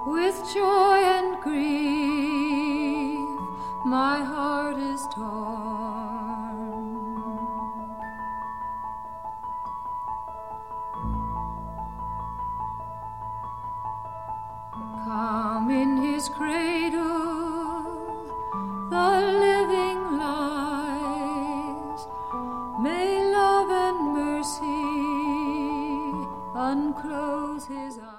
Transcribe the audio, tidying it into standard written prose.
With joy and grief, my heart is torn. Come in his cradle, the living lies. May love and mercy unclose his eyes.